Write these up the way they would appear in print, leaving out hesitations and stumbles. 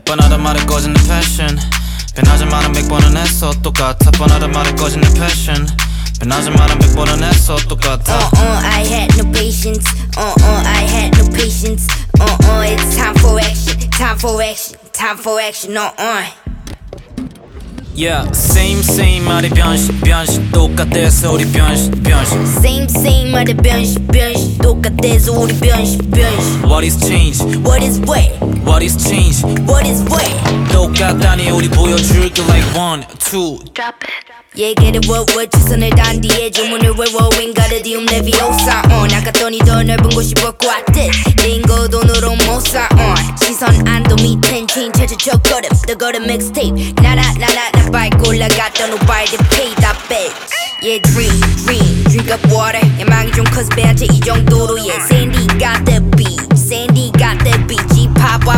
뻔하단 말에 꺼진 내 패션 변하지만은 100번은 했어 똑같아 뻔하단 말에 꺼진 내 패션 변하지만은 100번은 했어 똑같아 I had no patience I had no patience it's time for action time for action time for action Yeah, same 말이 변신 똑같아서 우리 변신 Same 말에 변신 똑같아서 우리 변신 What is change? What is what? What is change? What is what? 똑같다니 우리 보여줄게 like 1, 2 Drop it Yeah, get it what 최선을 다한 뒤에 주문을 외워 윙가르디움 레비오사 나갔더니 더 넓은 곳이 벗고 왔듯 링거 돈으로 못 사 시선 안도 밑엔 친 체질 척거름 뜨거른 mixtape 나나 밟고 올라갔던 오빠들 pay that bitch Yeah, drink up water 야망이 좀 커서 배한테 이 정도로 Yeah, Sandy got the beat Sandy got the beat G-pop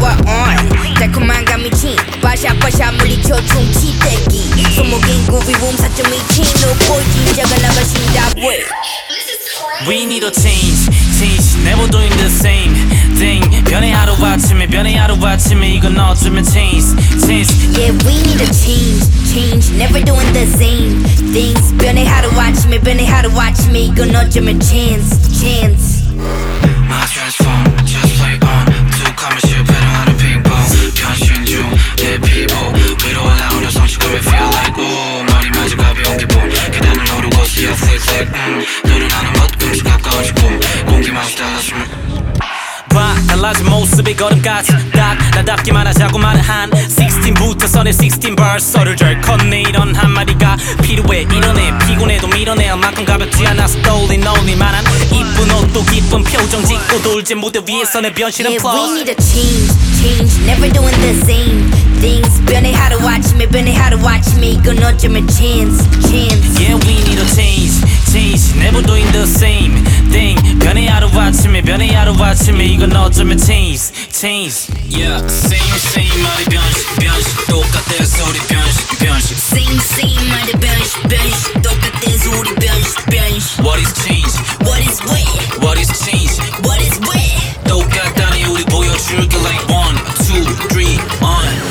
달콤한 감이 친 바샤바샤 물리쳐 충치대기 손목인 구비 붐 4.2치 놓고 진작을 나가신다 way We need a change Never doing the same thing 변해 하루아침에 이건 어쩌면 change Yeah, we need a change Never doing the same things 변해 하루아침에 이건 어쩌면 chance My transform, just play on 툭하면 실패하는 핑퐁 변신 중 내 피부 위로 올라오는 성취감이 feel like 머리 맞은 가벼운 기분 계단을 오르고 see a flick 늘어나는 멋금씩 가까워진 꿈 공기만 달라지면 봐 달라진 모습이 걸음같이 딱 나답기만 하자고만 한 16부터 선의 16 벌써를 절컨네 이런 한마디가 필요해 이뤄내 피곤해도 밀어낼 만큼 가볍지 않아서 떠올린 너울릴만한 이쁜 옷도 기쁜 표정 짓고 돌지 무대 위에서 내 변신은 Yeah, plus we need a change Never doing the same things 변해 하루아침에 이건 어쩌면 chance Yeah, we need a change Never doing the same thing 변해 하루아침에 이건 어쩌면 change Yeah, same 말이 변신 똑같아서 우리 변신 Same 말에 변신 똑같아서 우리 변신 What is change? What is what? What is change? What is what? 똑같다니 우리 보여줄게 like 1, 2, 3, on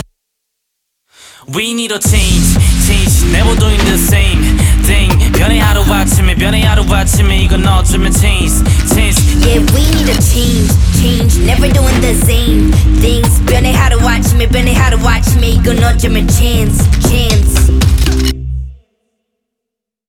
We need a change Never doing the same thing 변해 하루아침에 이건 어쩌면 change Yeah, we need a change Never doing the same things 변해 하루아침에 이건 어쩌면 chance